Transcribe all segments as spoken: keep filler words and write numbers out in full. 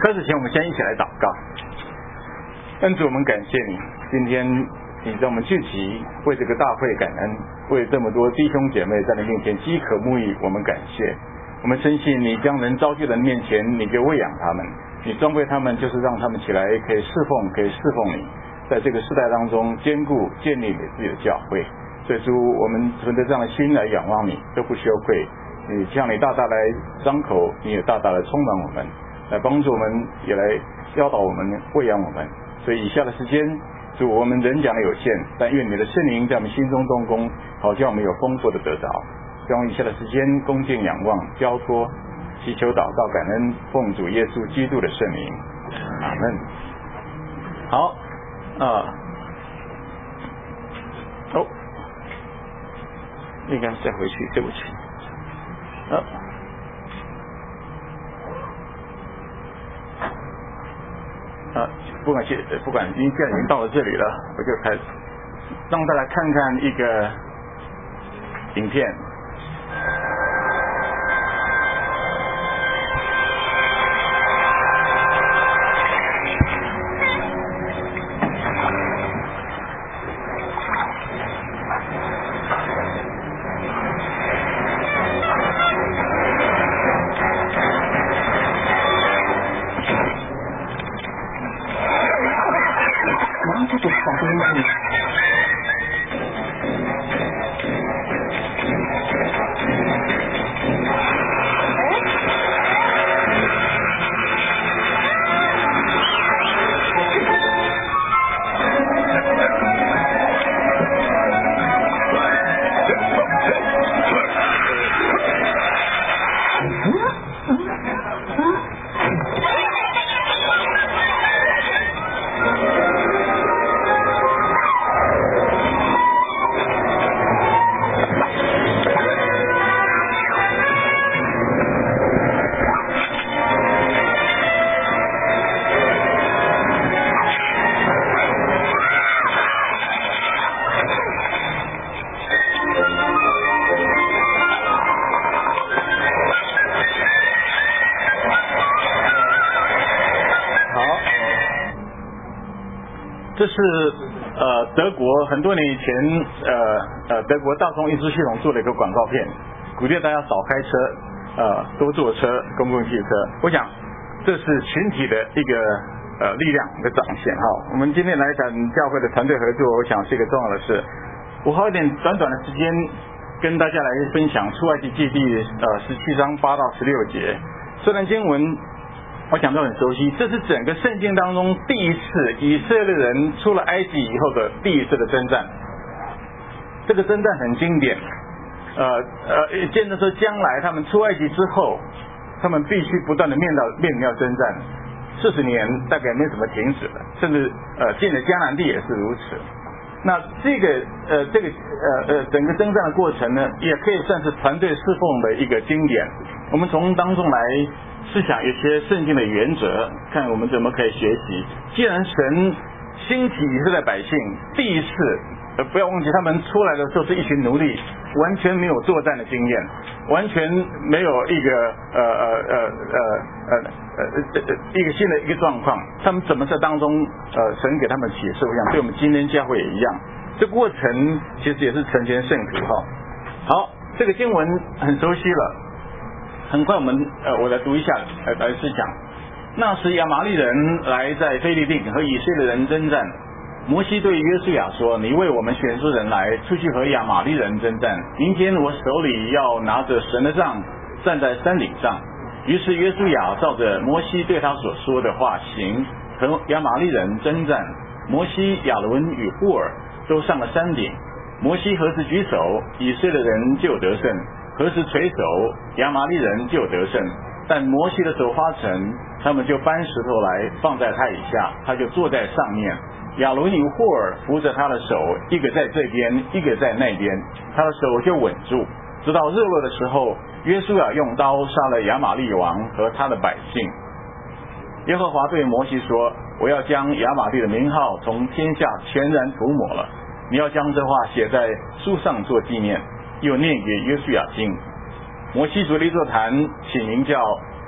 开始前，我们先一起来祷告。恩主，我们感谢你，今天你让我们聚集，为这个大会感恩，为这么多弟兄姐妹在你面前饥渴沐浴，我们感谢。我们深信你将人招聚人面前，你就喂养他们，你装备他们，就是让他们起来可以侍奉，可以侍奉你，在这个世代当中坚固建立你自己的教会。所以主，我们存着这样的心来仰望你，都不羞愧。你向你大大来张口，你也大大的充满我们，来帮助我们，也来教导我们，喂养我们。所以以下的时间，主，我们人讲的有限，但愿你的圣灵在我们心中动工，好叫我们有丰富的得着。将以下的时间恭敬仰望交托，祈求祷告感恩，奉主耶稣基督的圣名，阿门。好啊，哦，应该再回去，对不起。啊，啊，不管现不管，因为现在已经到了这里了，我就开始让大家看看一个影片。这是呃德国很多年以前呃呃德国大众运输系统做的一个广告片，鼓励大家少开车，呃多坐车，公共汽车。我想这是群体的一个呃力量的展现哈。我们今天来谈教会的团队合作，我想是一个重要的事。我花一点短短的时间跟大家来分享出埃及记第呃十七章八到十六节。虽然经文我讲都很熟悉，这是整个圣经当中第一次以色列人出了埃及以后的第一次的征战。这个征战很经典，呃呃，见得说将来他们出埃及之后，他们必须不断的面到面临要征战，四十年大概没什么停止了，甚至呃进了迦南地也是如此。那这个呃这个呃呃整个征战的过程呢，也可以算是团队侍奉的一个经典。我们从当中来思想一些圣经的原则，看我们怎么可以学习。既然神兴起以色列百姓，第一次呃不要忘记他们出来的时候是一群奴隶，完全没有作战的经验，完全没有一个呃呃呃呃呃呃一个新的一个状况，他们怎么在当中呃神给他们启示？我想对我们今天教会也一样，这过程其实也是成全圣徒哈。好，这个经文很熟悉了。很快我们呃，我来读一下来来思想。那时亚玛力人来在菲利定和以色列人征战。摩西对约书亚说：“你为我们选出人来，出去和亚玛力人征战。明天我手里要拿着神的杖，站在山顶上。”于是约书亚照着摩西对他所说的话行，和亚玛力人征战。摩西、亚伦与户尔都上了山顶。摩西何时举手，以色列人就得胜。何时垂手，亚玛力人就得胜。但摩西的手发沉，他们就搬石头来放在他以下，他就坐在上面。亚伦与户尔扶着他的手，一个在这边，一个在那边，他的手就稳住。直到日落的时候，约书亚用刀杀了亚玛力王和他的百姓。耶和华对摩西说：“我要将亚玛力的名号从天下全然涂抹了。你要将这话写在书上做纪念。”又念给约书亚听。摩西筑了一座坛，起名叫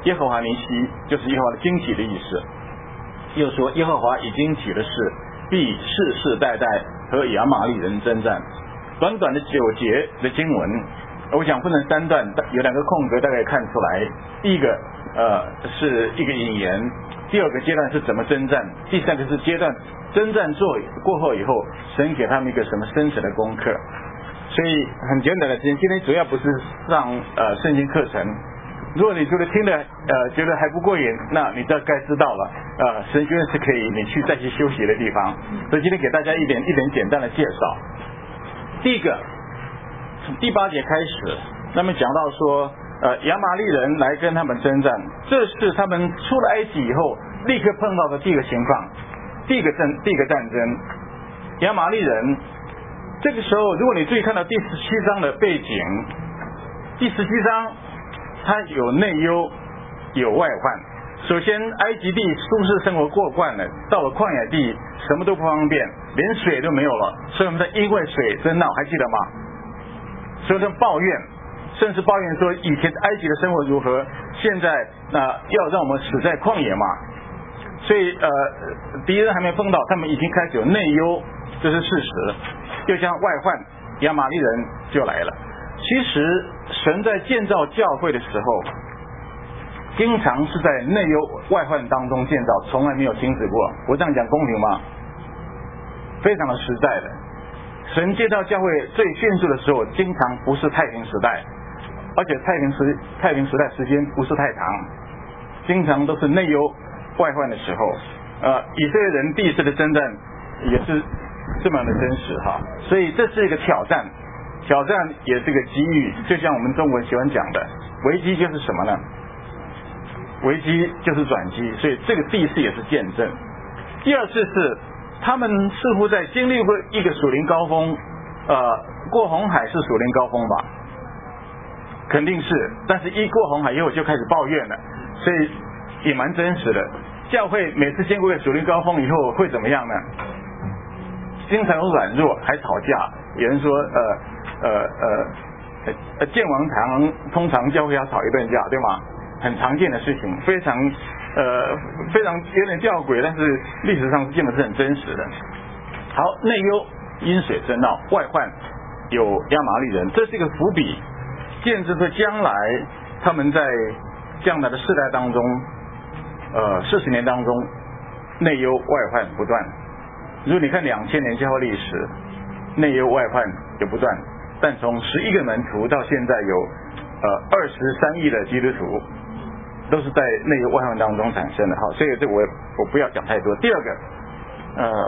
耶和华尼西就是耶和华的荆棘的意思。又说耶和华已经起了誓，必世世代代和亚玛力人征战。短短的九节的经文，我想分成三段，有两个空格，大概看出来。第一个呃是一个引言，第二个阶段是怎么征战，第三个是阶段征战做过后以后，神给他们一个什么生存的功课。所以很简短的，今天主要不是上呃圣经课程。如果你觉得听了呃觉得还不过瘾，那你大概知道了呃神学院是可以你去再去休息的地方。所以今天给大家一点一点简单的介绍。第一个，从第八节开始，那么讲到说呃亚玛力人来跟他们征战，这是他们出了埃及以后立刻碰到的第一个情况，第一个战第一个战争。亚玛力人这个时候，如果你注意看到第十七章的背景，第十七章它有内忧有外患。首先埃及地舒适生活过惯了，到了旷野地什么都不方便，连水都没有了，所以我们在因为水争闹，还记得吗？所以他们抱怨，甚至抱怨说以前埃及的生活如何，现在那、呃、要让我们死在旷野嘛。所以呃敌人还没碰到，他们已经开始有内忧，这是事实。又像外患，亚玛力人就来了。其实神在建造教会的时候，经常是在内忧外患当中建造，从来没有停止过。我这样讲公平吗？非常的实在的。神建造教会最迅速的时候，经常不是太平时代，而且太平时太平时代时间不是太长，经常都是内忧外患的时候。呃，以色列人第一次的征战也是这么样的真实哈，所以这是一个挑战，挑战也是个机遇。就像我们中国人喜欢讲的，危机就是什么呢？危机就是转机，所以这个第一次也是见证。第二次是他们似乎在经历过一个属灵高峰，呃，过红海是属灵高峰吧？肯定是，但是一过红海以后就开始抱怨了，所以也蛮真实的。教会每次经过一个属灵高峰以后会怎么样呢？经常有软弱，还吵架。有人说，呃呃呃，呃建王堂通常教会要吵一顿架，对吗？很常见的事情，非常呃非常有点吊诡，但是历史上基本是很真实的。好，内忧因水争闹，外患有亚玛力人，这是一个伏笔，见证着将来他们在将来的世代当中，呃四十年当中，内忧外患不断。如果你看两千年教会历史，内忧外患也不断，但从十一个门徒到现在有呃二十三亿的基督徒，都是在内忧外患当中产生的。好，所以这我我不要讲太多。第二个，呃，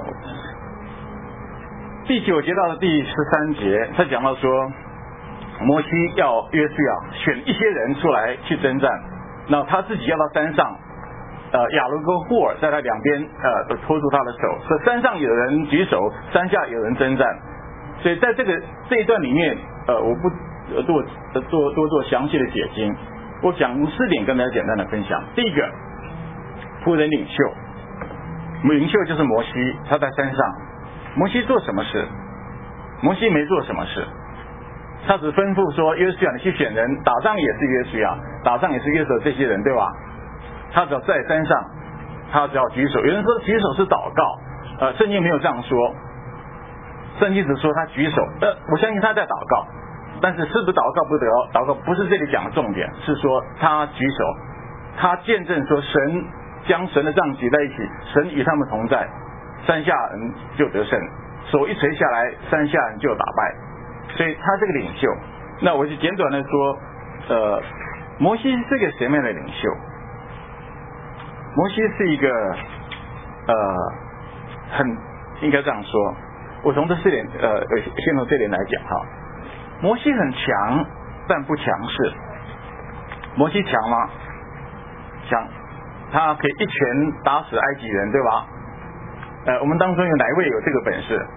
第九节到了第十三节，他讲到说，摩西要约书亚选一些人出来去征战，那他自己要到山上。呃，亚伦跟户尔在他两边，呃，都拖住他的手。所以山上有人举手，山下有人征战。所以在这个这一段里面，呃，我不做做多做详细的解经，我讲四点跟大家简单的分享。第一个，仆人领袖，领袖就是摩西，他在山上。摩西做什么事？摩西没做什么事，他只吩咐说约书亚你去选人，打仗也是约书亚，打仗也是约瑟这些人，对吧？他只要在山上，他只要举手。有人说举手是祷告，呃，圣经没有这样说，圣经只说他举手。呃，我相信他在祷告，但是是不是祷告不得？祷告不是这里讲的重点，是说他举手，他见证说神将神的杖举在一起，神与他们同在，山下人就得胜，手一垂下来，山下人就打败。所以他这个领袖，那我就简短的说，呃，摩西是个什么样的领袖？摩西是一个呃很应该这样说，我从这四点呃先从这点来讲哈。摩西很强，但不强势。摩西强吗？强，他可以一拳打死埃及人，对吧？呃，我们当中有哪一位有这个本事？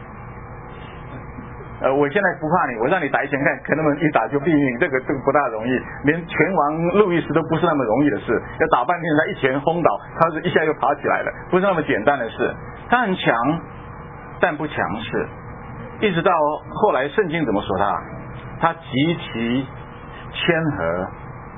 呃，我现在不怕你，我让你打一拳看，可能一打就毙命，这个这个不大容易，连拳王路易斯都不是那么容易的事，要打半天他一拳轰倒，他是一下又爬起来了，不是那么简单的事。他很强，但不强势，一直到后来圣经怎么说他？他极其谦和，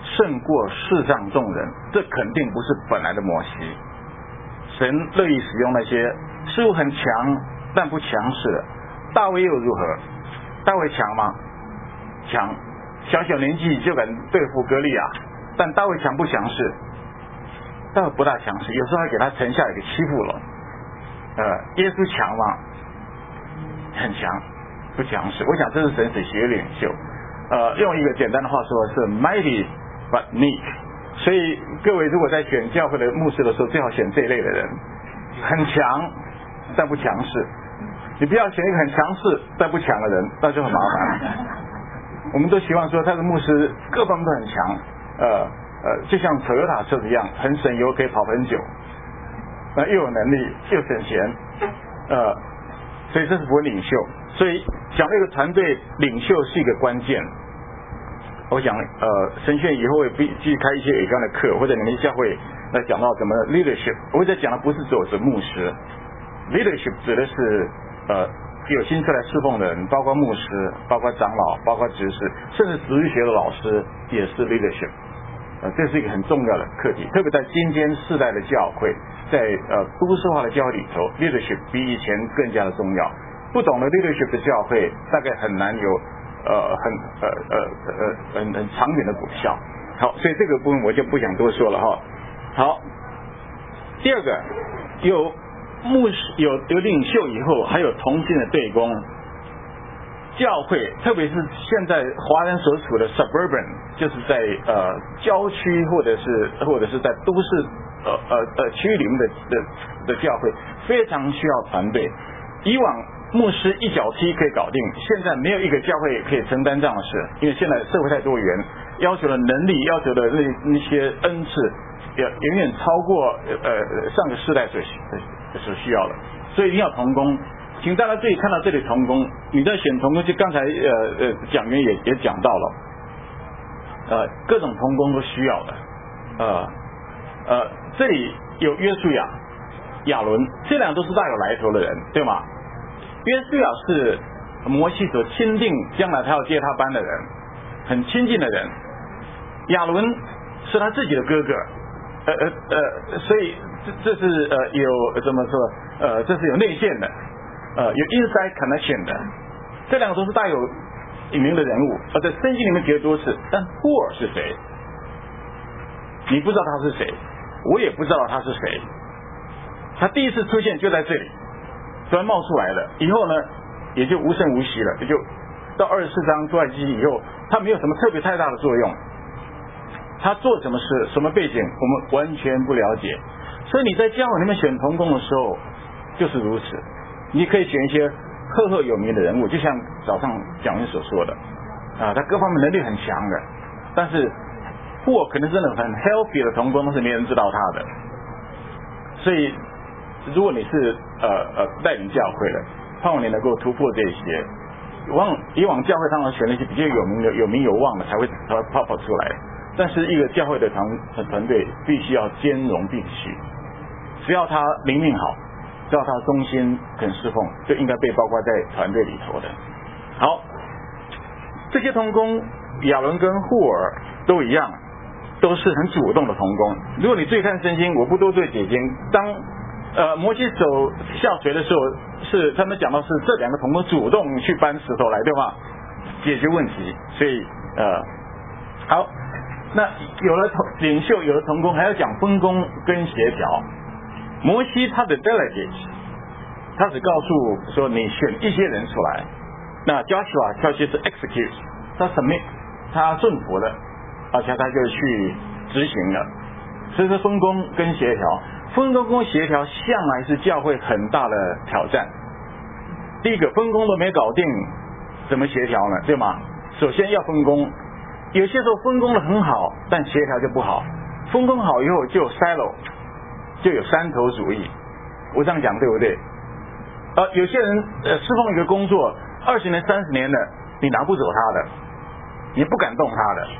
胜过世上众人，这肯定不是本来的摩西。神乐意使用那些似乎很强但不强势的。大卫又如何？大卫强吗？强，小小年纪就敢对付歌利亚。但大卫强不强势？大卫不大强势，有时候还给他城下来给欺负了。呃，耶稣强吗？很强，不强势。我想这是神所喜悦的领袖。呃，用一个简单的话说，是 mighty but meek。所以各位如果在选教会的牧师的时候，最好选这一类的人，很强但不强势。你不要选一个很强势但不强的人，那就很麻烦。我们都希望说他的牧师各方面都很强，呃呃，就像 Toyota 车子一样，很省油，可以跑很久，那又有能力又省钱，呃，所以这是不领袖。所以讲那个团队领袖是一个关键。我想呃，神学以后会必继续开一些有关的课，或者你们教会来讲到怎么 leadership。我在讲的不是只有是牧师 ，leadership 指的是呃有新出来侍奉的人，包括牧师，包括长老，包括执事，甚至实育学的老师也是 leadership。呃，这是一个很重要的课题，特别在今天世代的教会，在呃都市化的教会里头 ，leadership 比以前更加的重要。不懂得 leadership 的教会，大概很难有呃很呃呃呃很很长远的果效。好，所以这个部分我就不想多说了哈。好，第二个有牧师有有领袖以后，还有同心的对公。教会，特别是现在华人所处的 suburban， 就是在呃郊区或者是或者是在都市呃呃呃区域里面的的的教会，非常需要团队。以往牧师一脚踢可以搞定，现在没有一个教会可以承担这样的事，因为现在社会太多元，要求的能力，要求的那那些恩赐，远远远超过呃上个世代所所需要的，所以一定要同工。请大家注意看到这里同工，你在选同工，就刚才呃呃讲员也也讲到了，呃各种同工都需要的，呃呃这里有约书亚、亚伦，这两都是大有来头的人，对吗？约书亚是摩西所钦定将来他要接他班的人，很亲近的人。亚伦是他自己的哥哥，呃呃呃，所以这这是呃有怎么说呃这是有内线的。呃，有 inside connection 的，这两个都是大有有名的人物，而在圣经里面提了多次。但户尔是谁？你不知道他是谁，我也不知道他是谁。他第一次出现就在这里，突然冒出来了，以后呢也就无声无息了，也就到二十四章出来记以后，他没有什么特别太大的作用。他做什么事、什么背景，我们完全不了解。所以你在教会里面选同工的时候，就是如此。你可以选一些赫赫有名的人物，就像早上讲员所说的啊，他各方面能力很强的，但是或可能真的很 healthy 的同工都是没人知道他的。所以如果你是呃呃带领教会的，盼望你能够突破这些。往以往教会常常选那些比较有名的、有名有望的才会才会泡泡出来，但是一个教会的团团队必须要兼容并蓄，只要他灵命好，只要他忠心肯侍奉，就应该被包括在团队里头的。好，这些同工亚伦跟户尔都一样，都是很主动的同工。如果你注意看圣经，我不多做解经，当呃摩西走下水的时候，是他们讲到是这两个同工主动去搬石头来，对吧？解决问题。所以呃好，那有了同领袖，有了同工，还要讲分工跟协调。摩西他的 delegate， 他只告诉说你选一些人出来，那 Joshua 他就是 execute， 他 submit， 他顺服了，而且他就去执行了。所以说分工跟协调，分工跟协调向来是教会很大的挑战。第一个分工都没搞定，怎么协调呢？对吗？首先要分工，有些时候分工的很好，但协调就不好。分工好以后就有 silo，就有山头主义，我这样讲对不对？呃，有些人呃侍奉一个工作二十年、三十年了，你拿不走他的，你不敢动他的，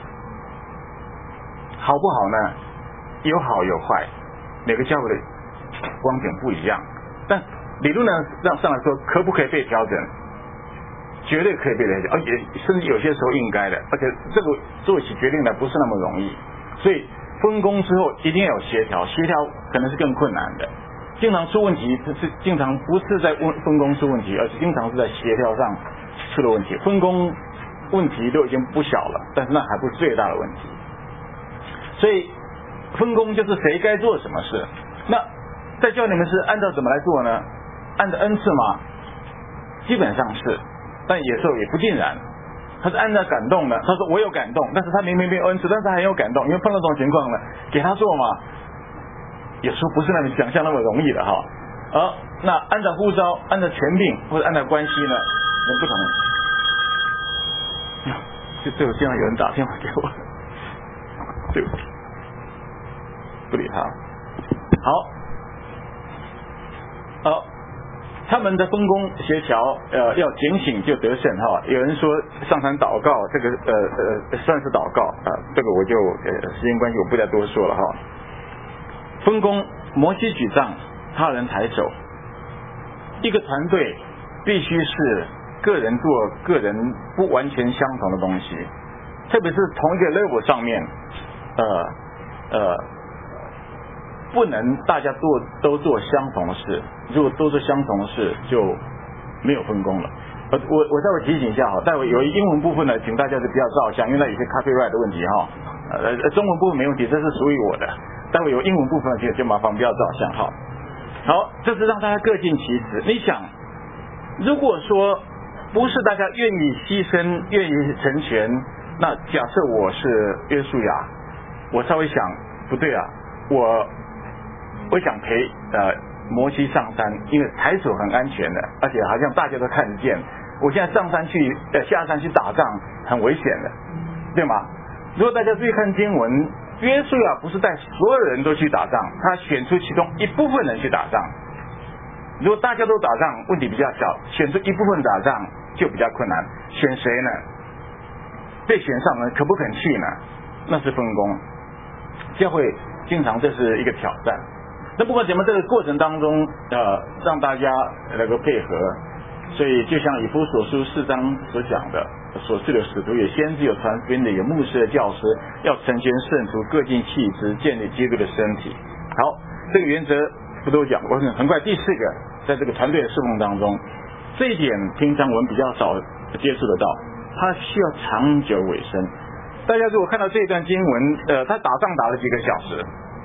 好不好呢？有好有坏，每个教会的光景不一样，但理论上上来说，可不可以被调整？ 绝对可以被了解，而且甚至有些时候应该的，而且这个做起决定来不是那么容易，所以分工之后一定要有协调，协调可能是更困难的，经常出问题是经常不是在分工出问题，而是经常是在协调上出了问题。分工问题都已经不小了，但是那还不是最大的问题。所以分工就是谁该做什么事。那在教你们是按照怎么来做呢？按照恩赐吗？基本上是，但有时候也不尽然。他是按照感动的，他说我有感动，但是他明明没有恩赐，但是他很有感动，因为碰到这种情况呢，给他做嘛，有时候不是那么想象那么容易的哈。而那按照呼召，按照权柄或者按照关系呢，人不同。就对我经常有人打电话给我，对不起，不理他。好，好。他们的分工协调，呃，要警醒就得胜哈。有人说上山祷告，这个呃呃算是祷告啊、呃，这个我就呃时间关系我不再多说了哈。分工，摩西举杖，他人抬手。一个团队必须是个人做个人不完全相同的东西，特别是同一个 level 上面，呃呃。不能大家做都做相同的事，如果都做相同的事就没有分工了。我我我待会提醒一下哈，待会有英文部分呢，请大家是不要照相，因为那有些 copyright 的问题哈。呃，中文部分没问题，这是属于我的。待会有英文部分就就麻烦不要照相哈。好，这是让大家各尽其职。你想，如果说不是大家愿意牺牲、愿意成全，那假设我是约书亚，我稍微想不对啊，我。我想陪呃摩西上山，因为抬手很安全的，而且好像大家都看得见。我现在上山去呃下山去打仗很危险的，对吗？如果大家注意看经文，约书亚不是带所有人都去打仗，他选出其中一部分人去打仗。如果大家都打仗，问题比较小；选出一部分打仗就比较困难。选谁呢？被选上呢，可不肯去呢？那是分工。教会经常这是一个挑战。那不管怎么，这个过程当中，呃，让大家能够配合，所以就像以弗所书四章所讲的，所赐的使徒有先知有传福音的有牧师的教师，要成全圣徒，各尽其职，建立基督的身体。好，这个原则不都讲过？很快第四个，在这个团队的侍奉当中，这一点平常我们比较少接触得到，它需要长久委身。大家如果看到这一段经文，呃，他打仗打了几个小时。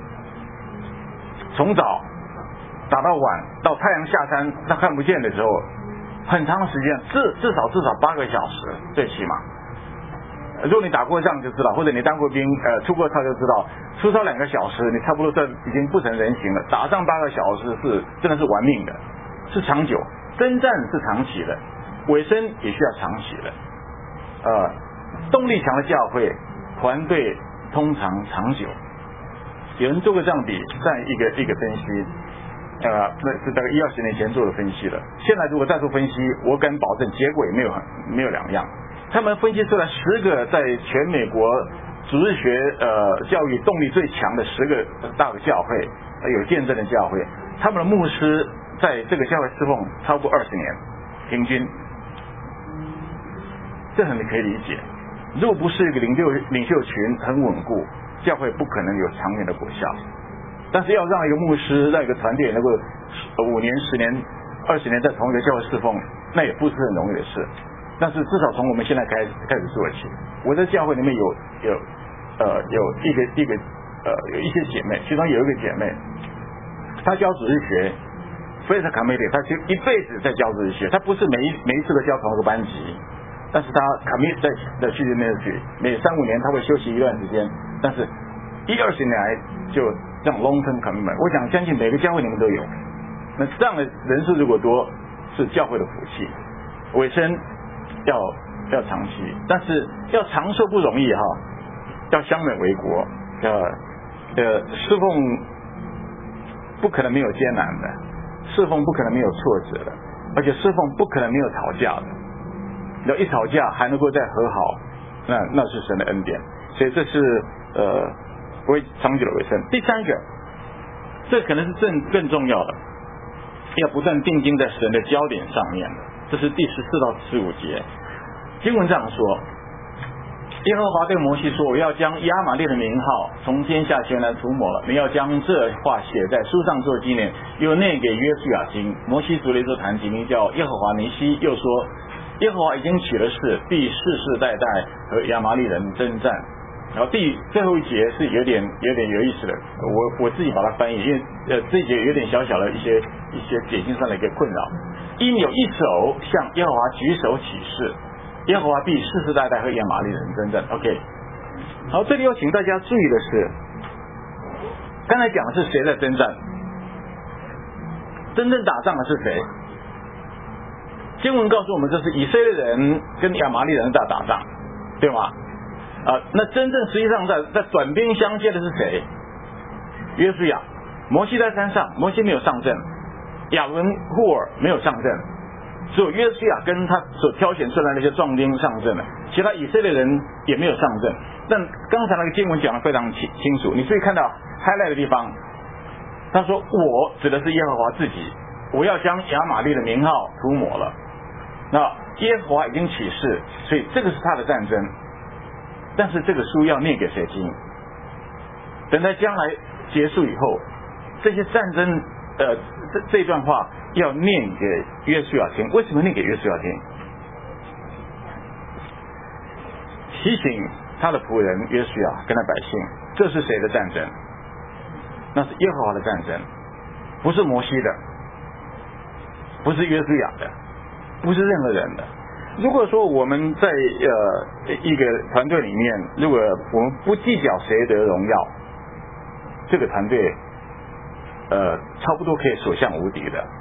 从早打到晚，到太阳下山他看不见的时候，很长时间，至至少至少八个小时，最起码。如果你打过仗就知道，或者你当过兵，呃，出过操就知道，出操两个小时，你差不多这已经不成人形了。打仗八个小时是真的是玩命的，是长久。征战是长期的，尾声也需要长期的。呃，动力强的教会团队通常长久。有人做过这样比，这样一个一个分析，呃，那是大概一二十年前做的分析了。现在如果再做分析，我敢保证结果也没有没有两样。他们分析出来十个在全美国主日学呃教育动力最强的十个大的教会，有见证的教会，他们的牧师在这个教会侍奉超过二十年，平均，这很可以理解。如果不是一个领袖领袖群很稳固，教会不可能有长远的果效。但是要让一个牧师让一个团队能够五年十年二十年在同一个教会侍奉，那也不是很容易的事。但是至少从我们现在开始开始做起。我在教会里面有有呃有一个一个呃有一些姐妹，其中有一个姐妹她教主日学，非常 committed， 她就一辈子在教主日学，她不是每一每一次都教同一个班级，但是她 commit 在在去里面去，每三五年她会休息一段时间，但是一二十年来就这种 long term commitment， 我想相信每个教会里面都有。那这样的人数如果多，是教会的福气。尾声要要长期，但是要长寿不容易哈，要相美为国，呃呃侍奉不可能没有艰难的，侍奉不可能没有挫折的，而且侍奉不可能没有吵架的。要一吵架还能够再和好，那那是神的恩典。所以这是呃不会长久的尾声。第三个，这可能是更更重要的，要不断定睛在神的焦点上面。 这是第十四到十五节，经文这样说：耶和华对摩西说，我要将亚玛力的名号从天下前来涂抹了，你要将这话写在书上做纪念，又念给约书亚听。摩西读了一座坛，起名叫耶和华尼西，又说耶和华已经起了誓，必世世代代和亚玛力人征战。然后第最后一节是有点有点有意思的，我我自己把它翻译，因为呃这一节有点小小的一些一些解经上的一个困扰。因有一手向耶和华举手起誓，耶和华必世世代代和亚玛力人征战。OK， 好，这里要请大家注意的是，刚才讲的是谁在征战？真正打仗的是谁？经文告诉我们，这是以色列人跟亚玛力人在打仗，对吗？啊，那真正实际上在在短兵相接的是谁？约书亚。摩西在山上，摩西没有上阵，亚伦、户尔没有上阵，只有约书亚跟他所挑选出来的那些壮丁上阵了，其他以色列人也没有上阵。但刚才那个经文讲得非常清清楚，你注意看到 highlight 的地方，他说我指的是耶和华自己，我要将亚玛力的名号涂抹了。那耶和华已经起誓，所以这个是他的战争。但是这个书要念给谁听？等到将来结束以后，这些战争呃这这一段话要念给约书亚听。为什么念给约书亚听？提醒他的仆人约书亚跟他百姓，这是谁的战争？那是耶和华的战争，不是摩西的，不是约书亚的，不是任何人的。如果说我们在呃一个团队里面，如果我们不计较谁得荣耀，这个团队呃差不多可以所向无敌的。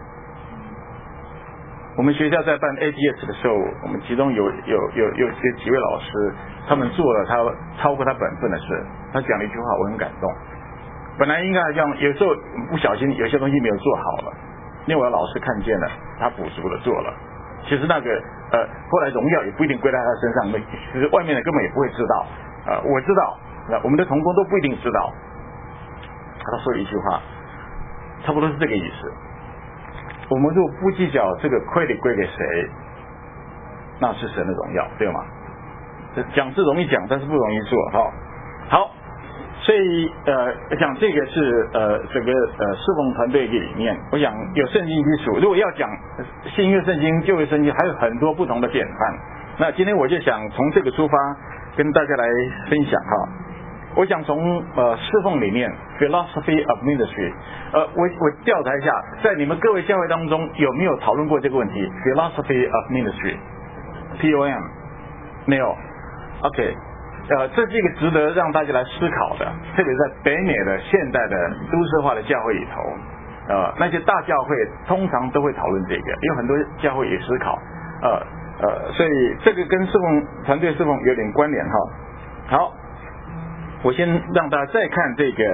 我们学校在办 A T S 的时候，我们其中有有有有有几位老师，他们做了他超过他本分的事。他讲了一句话，我很感动。本来应该这样，有时候不小心有些东西没有做好了，另外老师看见了，他补足了做了。其实那个呃，后来荣耀也不一定归在他身上，其实外面的根本也不会知道。呃，我知道，那我们的同工都不一定知道。他说了一句话，差不多是这个意思。我们如果不计较这个credit归给谁，那是神的荣耀，对吗？这讲是容易讲，但是不容易做。好，好，所以呃，讲这个是呃整个呃侍奉团队里面，我想有圣经基础。如果要讲新约圣经、旧约圣经，还有很多不同的典范。那今天我就想从这个出发，跟大家来分享哈。我想从呃侍奉里面 philosophy of ministry， 呃，我我调查一下，在你们各位教会当中有没有讨论过这个问题 philosophy of ministry，P O M 没有 ，OK， 呃，这是一个值得让大家来思考的，特别在北美的现代的都市化的教会里头，呃，那些大教会通常都会讨论这个，有很多教会也思考，呃呃，所以这个跟侍奉团队侍奉有点关联哈。好。我先让大家再看这个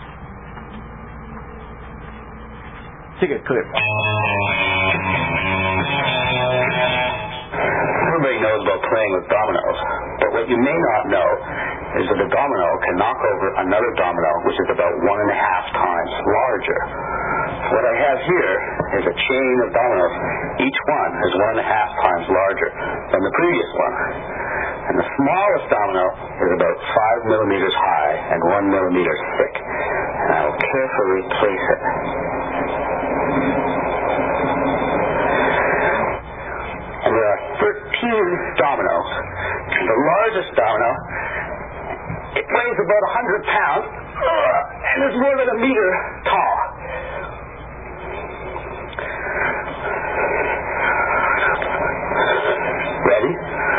这个 clip。 Everybody knows about playing with dominoes, but what you may not know is that a domino can knock over another domino which is about one and a half times larger. What I have here is a chain of dominoes. Each one is one and a half times larger than the previous one. And the smallest domino is about five millimeters high and one millimeter thick. And I will carefully place it. And there are thirteen dominoes. And the largest domino, it weighs about one hundred pounds and is more than a meter tall. Ready?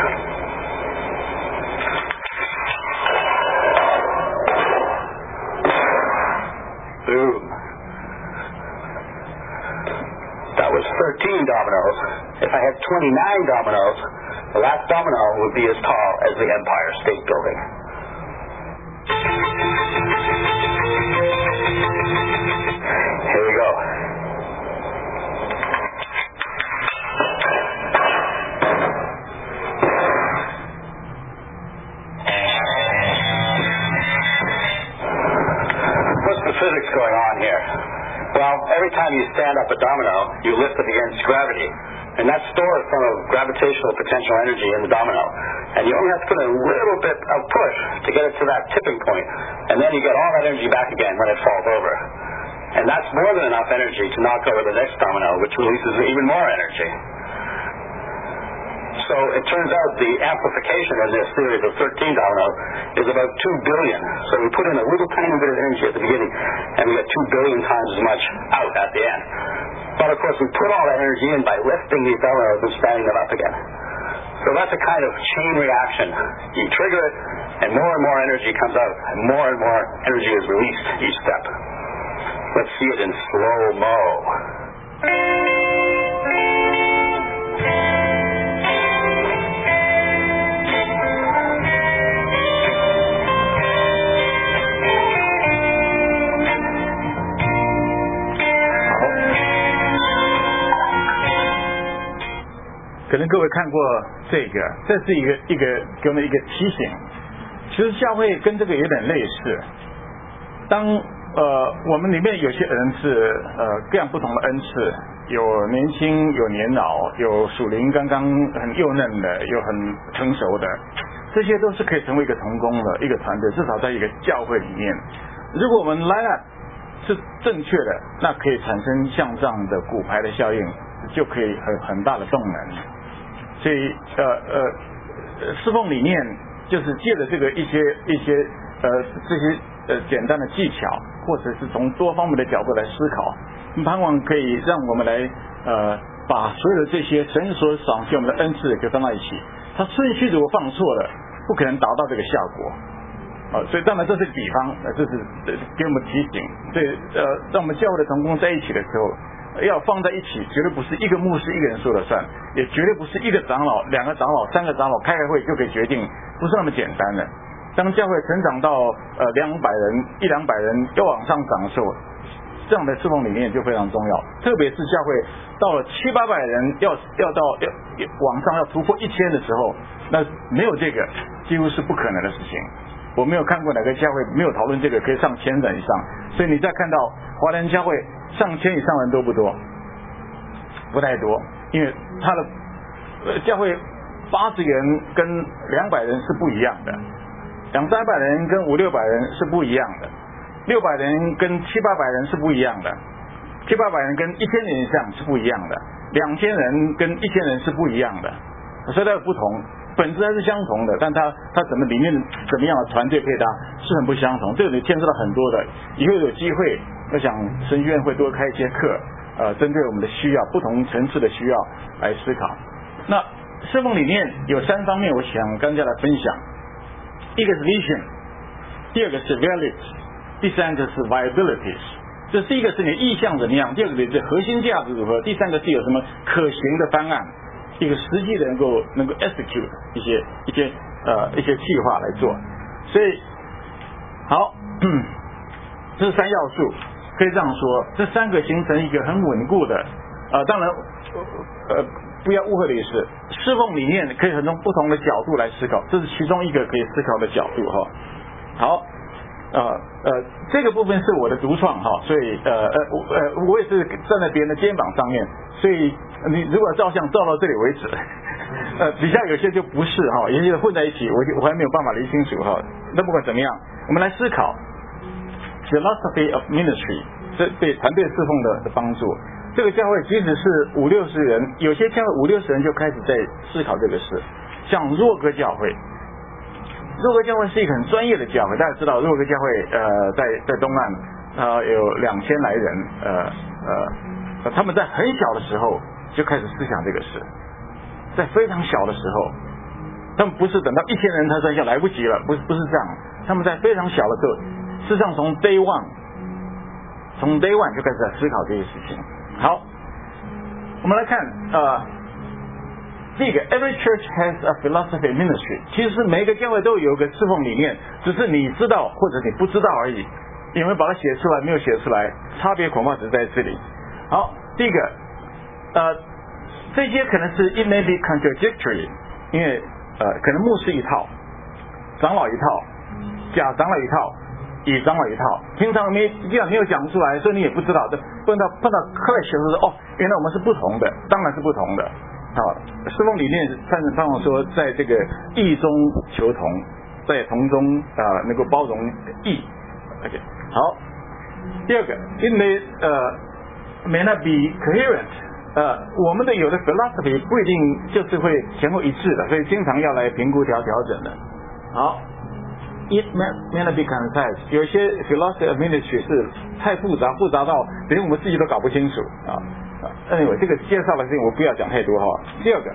Boom. That was thirteen dominoes. If I had twenty-nine dominoes, the last domino would be as tall as the Empire State Building. Here we go. Physics going on here. Well, every time you stand up a domino, you lift it against gravity. and that stores some of gravitational potential energy in the domino. And you only have to put in a little bit of push to get it to that tipping point, and then you get all that energy back again when it falls over. And that's more than enough energy to knock over the next domino, which releases even more energy. So it turns out the amplification in this series of thirteen dominoes is about two billion. So we put in a little tiny bit of energy at the beginning, and we get two billion times as much out at the end. But of course, we put all that energy in by lifting these dominoes and standing them up again. So that's a kind of chain reaction. You trigger it, and more and more energy comes out, and more and more energy is released each step. Let's see it in slow-mo. 可能各位看过这个，这是一个一个给我们一个提醒。其实教会跟这个有点类似。当呃我们里面有些人是呃各样不同的恩赐，有年轻，有年老，有属灵刚刚很幼嫩的，有很成熟的，这些都是可以成为一个同工的一个团队，至少在一个教会里面。如果我们 line up 是正确的，那可以产生像这样的骨牌的效应，就可以很很大的动能。所以呃呃侍奉理念就是借着这个一些一些呃这些呃简单的技巧，或者是从多方面的角度来思考，盼望可以让我们来呃把所有的这些神所赏赐我们的恩赐给放在一起。它顺序如果放错了，不可能达到这个效果。啊，所以当然这是比方，这是给我们提醒。所以呃，让我们教会的同工在一起的时候，要放在一起，绝对不是一个牧师一个人说了算，也绝对不是一个长老、两个长老、三个长老开开会就可以决定，不是那么简单的。当教会成长到呃两百人、一两百人要往上涨的时候，这样的侍奉理念就非常重要。特别是教会到了七八百人，要要到要往上要突破一千的时候，那没有这个几乎是不可能的事情。我没有看过哪个教会没有讨论这个可以上千人以上，所以你再看到华人教会上千以上人多不多？不太多，因为他的呃教会八十人跟两百人是不一样的，两三百人跟五六百人是不一样的，六百人跟七八百人是不一样的，七八百人跟一千人以上是不一样的，两千人跟一千人是不一样的，所以它有不同。本质还是相同的，但它它怎么里面怎么样的团队配搭是很不相同，这个里牵涉到很多的。以后有机会，我想神学院会多开一些课，呃，针对我们的需要、不同层次的需要来思考。那侍奉理念有三方面，我想跟大家来分享。一个是 vision， 第二个是 values， 第三个是 viabilities。这是一个是你的意向怎么样，第二个是核心价值如何，第三个是有什么可行的方案。一个实际的能够能够 execute 一些一些呃一些计划来做，所以好，嗯，这是三要素，可以这样说，这三个形成一个很稳固的，呃，当然呃不要误会的意思，侍奉理念可以从不同的角度来思考，这是其中一个可以思考的角度哈。好，呃呃，这个部分是我的独创哈，所以呃呃我呃我也是站在别人的肩膀上面，所以你如果照相照到这里为止，呃底下有些就不是哈，有些混在一起，我就我还没有办法理清楚哈。那不管怎么样，我们来思考 philosophy of ministry， 这对团队侍奉的的帮助。这个教会即使是五六十人，有些教会五六十人就开始在思考这个事，像若歌教会。若歌教会是一个很专业的教会，大家知道若歌教会呃在在东岸呃有两千来人，呃呃他们在很小的时候就开始思想这个事，在非常小的时候，他们不是等到一千人他才想来不及了，不是不是这样，他们在非常小的时候，事实上从 day one 从 day one 就开始在思考这些事情。好，我们来看呃。第一个 ，every church has a philosophy ministry。其实是每一个教会都有一个侍奉理念，只是你知道或者你不知道而已。有没有把它写出来？没有写出来，差别恐怕只在这里。好，第一个，呃，这些可能是 it may be contradictory， 因为呃，可能牧师一套，长老一套，假长老一套， 以长老一套，平常没既然没有讲出来，所以你也不知道的。碰到碰到 clash 的时候，哦，原来我们是不同的，当然是不同的。好，侍奉理念上常常说，在这个异中求同，在同中啊、呃、能够包容异。OK， 好，第二个 ，it may 呃 may not be coherent， 呃，我们的有的 philosophy 不一定就是会前后一致的，所以经常要来评估调调整的。好。It may, may not be concise， 有一些 philosophy of ministry 是太复杂，复杂到连我们自己都搞不清楚啊。Anyway， 这个介绍的事情我不要讲太多哈。第二个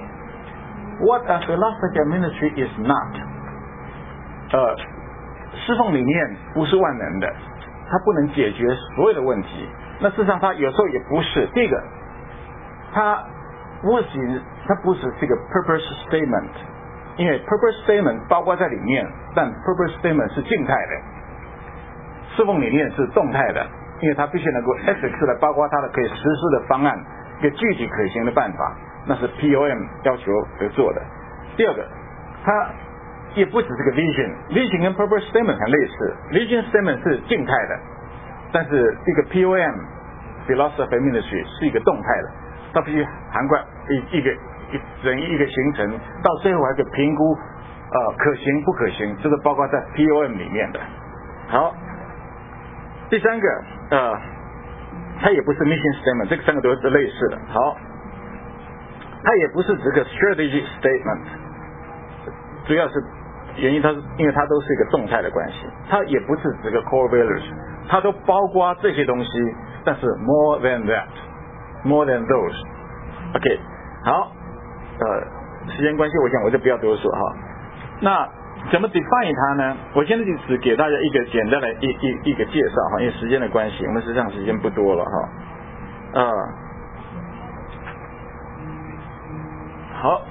，What a philosophy of ministry is not， 呃，侍奉理念不是万能的，它不能解决所有的问题。那事实上它有时候也不是。第一个，它不仅它不是这个 purpose statement。因为 purpose statement 包括在里面，但 purpose statement 是静态的，侍奉理念是动态的，因为它必须能够 ethics 来包括它的可以实施的方案，一个具体可行的办法，那是 P O M 要求而做的。第二个，它也不只是个 vision，vision 跟 purpose statement 很类似 ，vision statement 是静态的，但是一个 P O M philosophy ministry 是一个动态的，它必须涵盖一一个。整一个行程，到最后还可以评估，呃，可行不可行，这个包括在 P O M 里面的。好，第三个，呃，它也不是 mission statement， 这个三个都是类似的。好，它也不是这个 strategy statement， 主要是原因它是因为它都是一个动态的关系，它也不是这个 core values， 它都包括这些东西，但是 more than that，more than those。OK， 好。呃，时间关系，我想我就不要多说哈。那怎么 define 它呢？我现在就只给大家一个简单的一一一个介绍哈，因为时间的关系，我们实际上时间不多了哈。呃，好，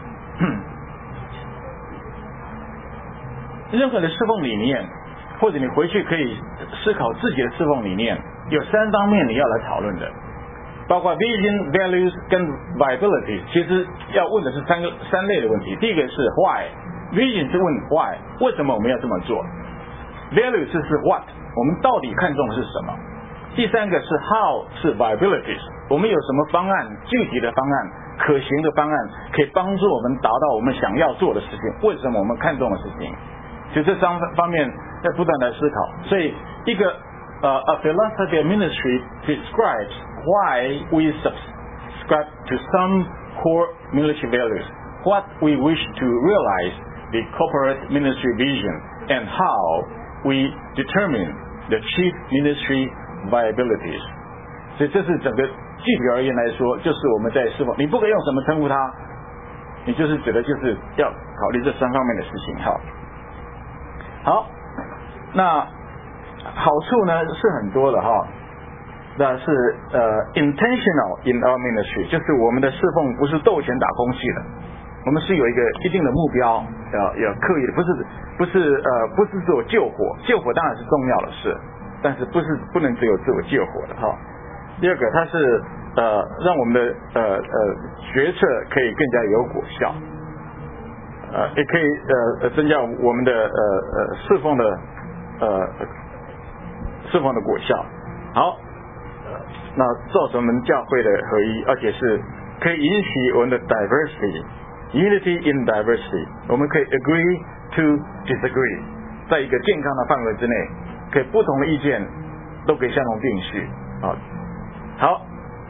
任何的侍奉理念，或者你回去可以思考自己的侍奉理念，有三方面你要来讨论的。包括 vision, values 跟 viability， 其实要问的是三个三类的问题。第一个是 why， vision 是问 why， 为什么我们要这么做 ？values 是 what， 我们到底看重的是什么？第三个是 how， 是 viability， 我们有什么方案，具体的方案，可行的方案，可以帮助我们达到我们想要做的事情。为什么我们看重的事情？就这三方面要不断来思考。所以一个呃、uh, a philosophy of ministry describes why we subscribe to some core military values, what we wish to realize the corporate ministry vision, and how we determine the chief ministry viabilities. 所以这是整个具体而言来说，就是我们在侍奉，你不可以用什么称呼它，你就是指的就是要考虑这三方面的事情。好，好，那好处呢是很多的哈。那是呃 intentional in our ministry， 就是我们的侍奉不是斗拳打空气的，我们是有一个一定的目标，要要刻意的，不是不是呃不是自我救火，救火当然是重要的事，但是不是不能只有自我救火的哈。第二个，它是呃让我们的呃呃决策可以更加有果效，呃也可以呃增加我们的呃呃侍奉的呃侍奉的果效。好。那造成我们教会的合一，而且是可以引起我们的 diversity unity in diversity， 我们可以 agree to disagree， 在一个健康的范围之内，可以不同的意见都可以相同并蓄啊。好，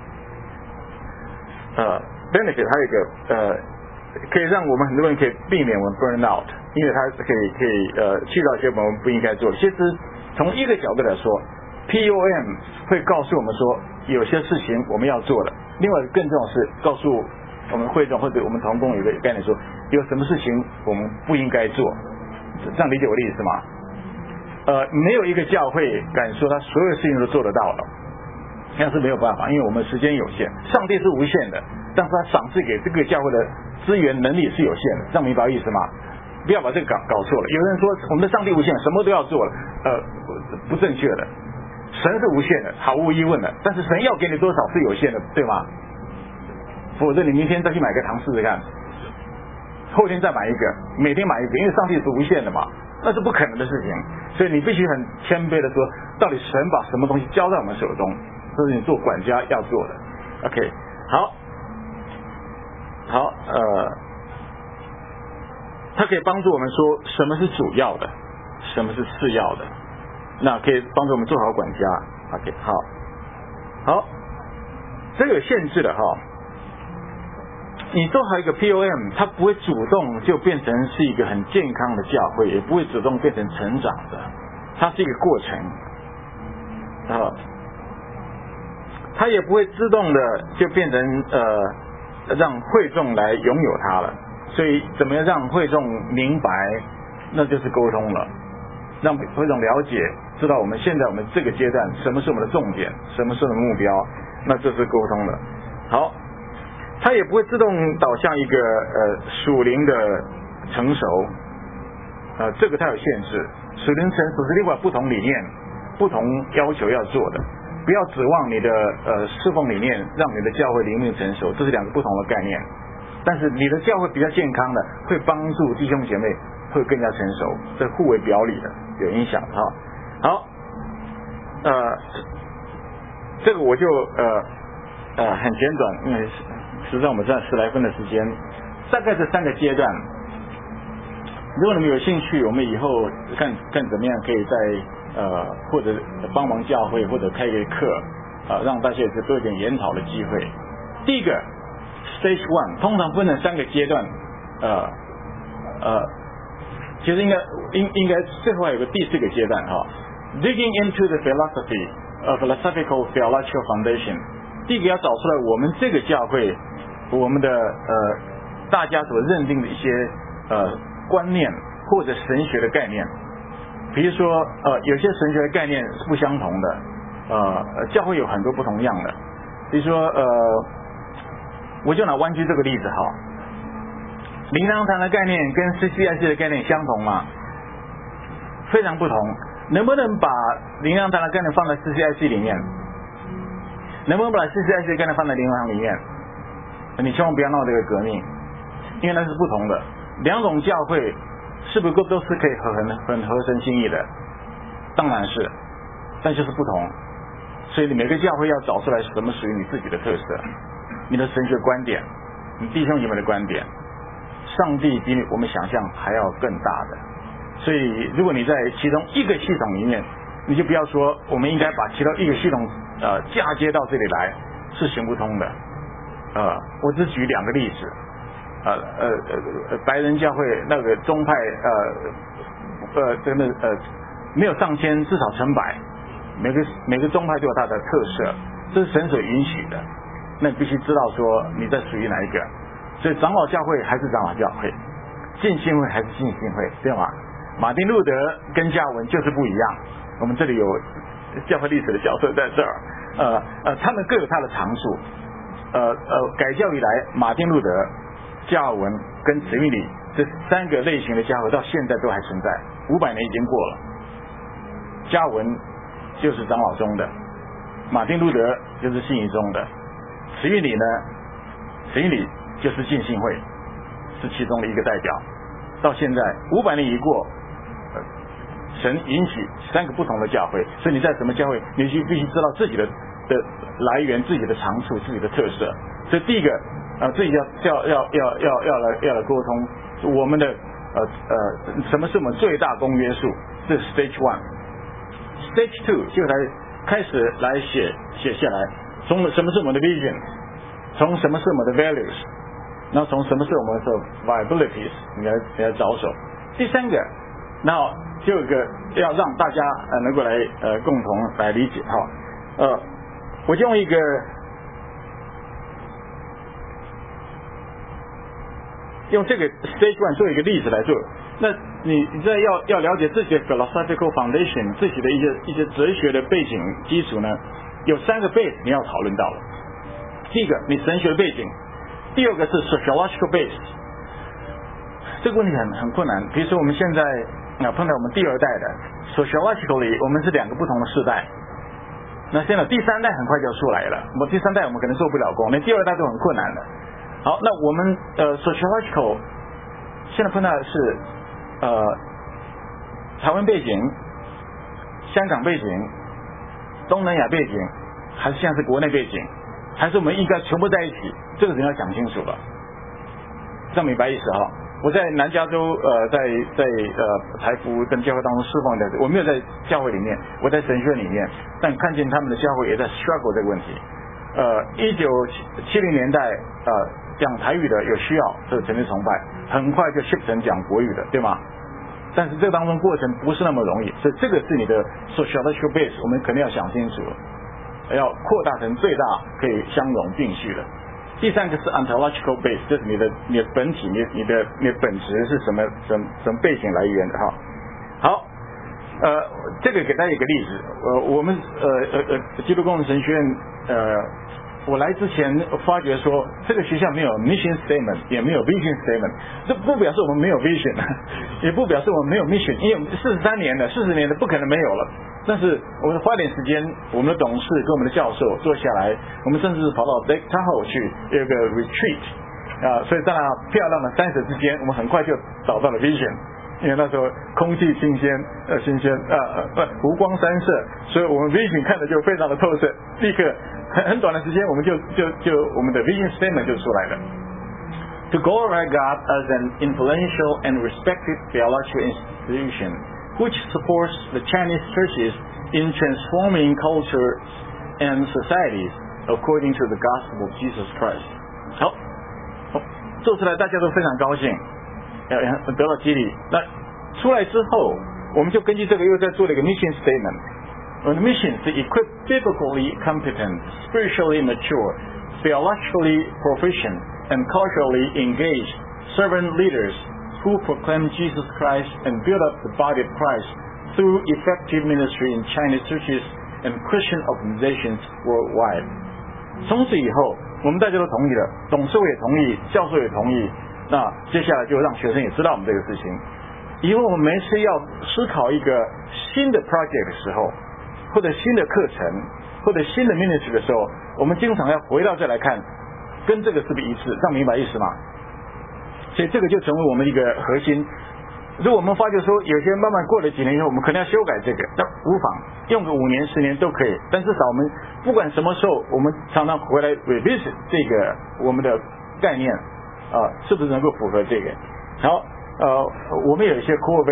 呃 benefit 还有一个呃可以让我们很多人可以避免我们 burn out， 因为它可以可以呃去掉一些我们不应该做的。其实从一个角度来说，P O M 会告诉我们说有些事情我们要做了，另外更重要的是告诉我们会众或者我们同工有一个概念说有什么事情我们不应该做，这样理解我的意思吗？呃，没有一个教会敢说他所有事情都做得到了，那是没有办法，因为我们时间有限，上帝是无限的，但是他赏赐给这个教会的资源能力是有限的，这样明白意思吗？不要把这个搞搞错了。有人说我们的上帝无限，什么都要做了，呃，不正确的。神是无限的，毫无疑问的，但是神要给你多少是有限的，对吗？否则你明天再去买个糖试试看，后天再买一个，每天买一个，因为上帝是无限的嘛。 那是不可能的事情。所以你必须很谦卑的说，到底神把什么东西交在我们手中，这是你做管家要做的。OK， 好，好，呃，它可以帮助我们说什么是主要的，什么是次要的，那可以帮助我们做好管家。OK， 好，好，这个有限制的哈。你做好一个 P O M， 它不会主动就变成是一个很健康的教会，也不会主动变成成长的，它是一个过程啊，它也不会自动的就变成呃让会众来拥有它了。所以怎么样让会众明白，那就是沟通了，让会众了解，知道我们现在我们这个阶段什么是我们的重点，什么是我们的目标，那这是沟通了。好。它也不会自动导向一个呃属灵的成熟，呃，这个它有限制。属灵成熟是另外不同理念、不同要求要做的，不要指望你的呃侍奉理念让你的教会灵命成熟，这是两个不同的概念。但是你的教会比较健康的，会帮助弟兄姐妹会更加成熟，这互为表里的，有影响哈。好，呃，这个我就呃呃很简短，因为实际上我们只有十来分的时间，大概这三个阶段。如果你们有兴趣，我们以后看看怎么样可以在呃或者帮忙教会或者开一个课啊、呃，让大家有多一点研讨的机会。第一个 Stage One 通常分成三个阶段，呃呃，其实应该应应该最后还有个第四个阶段哈、哦、，Digging into the philosophy of philosophical theological foundation。第一个要找出来我们这个教会，我们的呃大家所认定的一些呃观念或者神学的概念，比如说呃有些神学的概念是不相同的，呃教会有很多不同样的，比如说呃我就拿湾区这个例子哈，灵粮堂的概念跟 C C I C 的概念相同吗？非常不同。能不能把灵粮堂的概念放在 C C I C 里面？能不能把 C C I C 的概念放在灵粮堂里面？你千万不要闹这个革命，因为那是不同的两种教会，是不是都是可以很很合神心意的？当然是，但就是不同。所以你每个教会要找出来什么属于你自己的特色，你的神学观点，你弟兄姐妹的观点，上帝比我们想象还要更大的。所以如果你在其中一个系统里面，你就不要说我们应该把其中一个系统呃嫁接到这里来，是行不通的。呃，我只举两个例子，呃呃呃，白人教会那个宗派呃呃真的呃没有上千，至少成百，每个每个宗派都有它的特色，这是神所允许的。那你必须知道说你在属于哪一个。所以长老教会还是长老教会，浸信会还是浸信会，对吗？马丁路德跟加文就是不一样。我们这里有教会历史的角色在这儿，呃呃，他们各有他的长处。呃呃，改教以来，马丁路德、加尔文跟慈运理这三个类型的教会到现在都还存在，五百年已经过了。加尔文就是长老中的，马丁路德就是信义中的，慈运理呢，慈运理就是浸信会，是其中的一个代表。到现在五百年已过，呃，神允许三个不同的教会，所以你在什么教会，你必须知道自己的的来源、自己的长处、自己的特色。所以第一个，呃，自己要要要要要要来要来沟通我们的呃呃什么是我们最大公约数，这是 stage one。stage two 就来开始来写写下来，从什么是我们的 vision， 从什么是我们的 values， 然后从什么是我们的 viabilities， 你来你来着手。第三个，然后就有一个要让大家呃能够来呃共同来理解哈，呃。我就用一个用这个 stage one 做一个例子来做。那你你在要要了解自己的 philosophical foundation， 自己的一些一些哲学的背景基础呢，有三个 base 你要讨论到了。第一个，你神学的背景；第二个是 sociological base。这个问题很很困难。比如说我们现在啊碰到我们第二代的 sociologically， 我们是两个不同的世代。那现在第三代很快就要出来了，我第三代我们可能做不了工，连第二代都很困难的。好，那我们呃 sociological 现在碰到的是呃台湾背景、香港背景、东南亚背景，还是现在是国内背景，还是我们应该全部在一起？这个人要讲清楚了，这样明白意思哈？我在南加州，呃，在在呃台福跟教会当中释放的，我没有在教会里面，我在神学院里面，但看见他们的教会也在 struggle 这个问题。呃，一九七零年代，呃，讲台语的有需要，这是成立崇拜，很快就 shift 成讲国语的，对吗？但是这当中过程不是那么容易，所以这个是你的 sociological base， 我们肯定要想清楚，要扩大成最大可以相容并蓄的。第三个是 ontological base， 这是你的你的本体，你你的你的本质是什么什么什么背景来源的哈。好，呃，这个给大家一个例子，呃，我们呃呃呃基督工程神学院，呃，我来之前发觉说这个学校没有 mission statement， 也没有 vision statement， 这不表示我们没有 vision， 也不表示我们没有 mission， 因为四十三年了，四十年了不可能没有了。但是我们花点时间，我们的董事跟我们的教授坐下来，我们甚至跑到 Lake Tahoe 去有个 retreat 啊，所以在那漂亮的山水之间，我们很快就找到了 vision， 因为那时候空气新鲜，呃新鲜呃呃湖光山色，所以我们 vision 看的就非常的透彻，立刻很很短的时间我们就就就我们的 vision statement 就出来了。To glorify God as an influential and respected theological institution.Which supports the Chinese churches in transforming cultures and societies according to the gospel of Jesus Christ. 好，做出来大家都非常高兴，呃，得到激励。那出来之后，我们就根据这个又在做了一个 mission statement。我的 mission 是 equip biblically competent, spiritually mature, theologically proficient, and culturally engaged servant leaders.Who proclaim Jesus Christ and build up the body of Christ through effective ministry in Chinese churches and Christian organizations worldwide. 从此以后，我们大家都同意了，董事会也同意，教授也同意。那接下来就让学生也知道我们这个事情。以后我们每次要思考一个新的 project 的时候，或者新的课程，或者新的 ministry 的时候，我们经常要回到这来看，跟这个是不是一致？这样明白意思吗？所以这个就成为我们一个核心。如果我们发觉说有些慢慢过了几年以后，我们可能要修改这个，那无妨，用个五年十年都可以。但至少我们不管什么时候，我们常常回来 revisit 这个我们的概念啊、呃，是不是能够符合这个？好，呃，我们有一些 core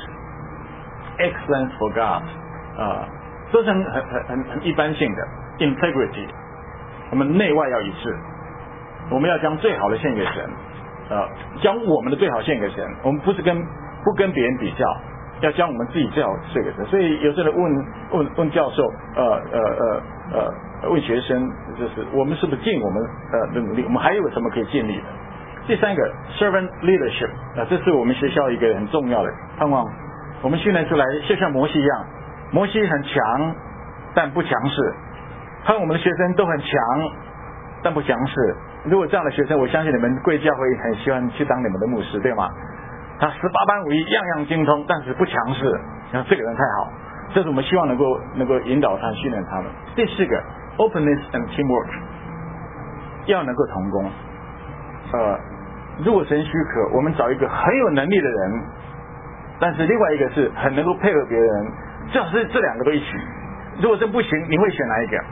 values，excellence for God 啊、呃，都是很很很很一般性的 integrity， 我们内外要一致，我们要将最好的献给神。呃，将我们的最好献给神，我们不是跟不跟别人比较，要将我们自己最好献给神。所以有时候问问问教授，呃呃呃呃，问学生，就是我们是不是尽我们呃的努力？我们还有什么可以尽力的？第三个 servant leadership 啊、呃，这是我们学校一个很重要的，盼望我们训练出来，就像摩西一样，摩西很强，但不强势，盼望我们的学生都很强，但不强势。如果这样的学生，我相信你们贵教会很喜欢去当你们的牧师，对吗？他十八般武艺，样样精通，但是不强势，然后这个人太好，这是我们希望能够能够引导他、训练他们。第四个 openness and teamwork， 要能够同工。呃，如果神许可，我们找一个很有能力的人，但是另外一个是很能够配合别人，最好是这两个都一起。如果这不行，你会选哪一个？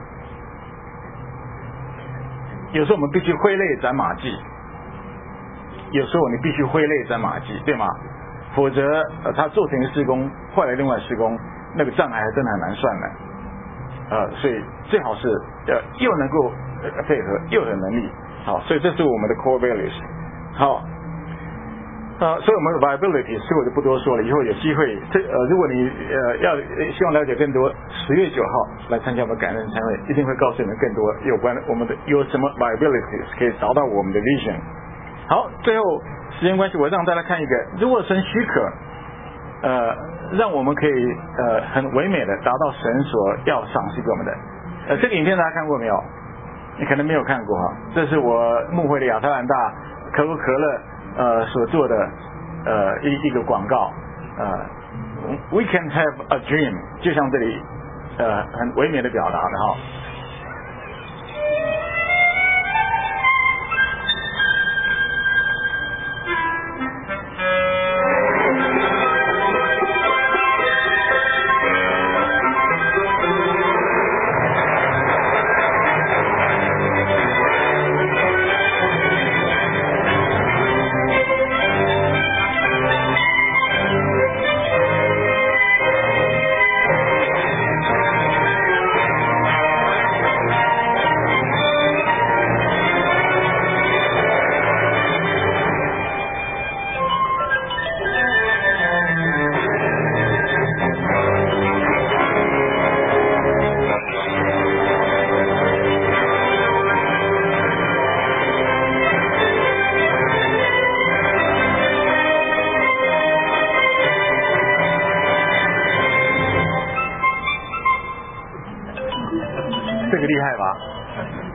有时候我们必须挥泪斩马谡，有时候你必须挥泪斩马谡，对吗？否则呃，他做成一个施工，换来另外施工，那个障碍还真的很难算的。呃，所以最好是呃又能够配合，又有能力。好，所以这是我们的 core values。好，呃，所以我们的 viability， 这我就不多说了。以后有机会，这呃，如果你呃要希望了解更多，十月九号来参加我们感恩餐会，一定会告诉你们更多有关我们的有什么 viability 可以找到我们的 vision。好，最后时间关系，我让大家看一个，如果神许可，呃，让我们可以呃很唯美的达到神所要赏赐给我们的。呃，这个影片大家看过没有？你可能没有看过哈，这是我慕会的亚特兰大可口可乐呃所做的呃一一个广告，呃 We can have a dream， 就像这里呃很唯美的表达的哈。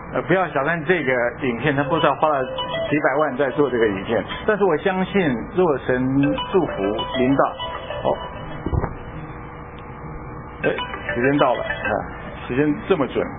呃，不要小看这个影片，他不知道花了几百万在做这个影片，但是我相信，若神祝福临到，哦，哎，时间到了啊，时间这么准，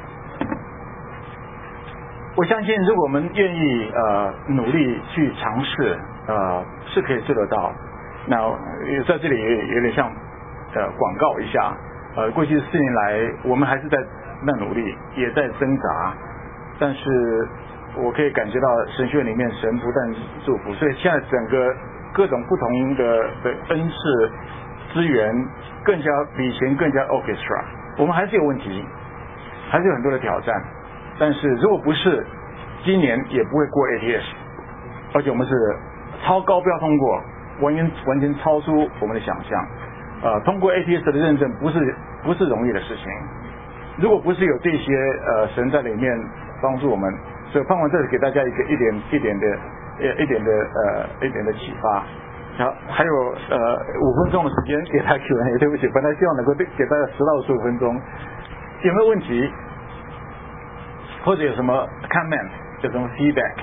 我相信，如果我们愿意呃努力去尝试，呃，是可以做得到。那在这里有点像呃广告一下，呃，过去四年来，我们还是在那努力，也在挣扎。但是我可以感觉到神学院里面神不但祝福，所以现在整个各种不同的的恩赐资源更加比以前更加 orchestra。我们还是有问题，还是有很多的挑战。但是如果不是，今年也不会过 A T S， 而且我们是超高标通过，完全完全超出我们的想象。呃，通过 A T S 的认证不是不是容易的事情。如果不是有这些呃神在里面帮助我们，所以盼望这里给大家一个一点一点的呃一点的呃一点的启发。好，还有呃五分钟的时间给他 Q and A， 对不起，本来希望能够给大家十到十五分钟，有没有问题？或者有什么 comment， 有什么 feedback？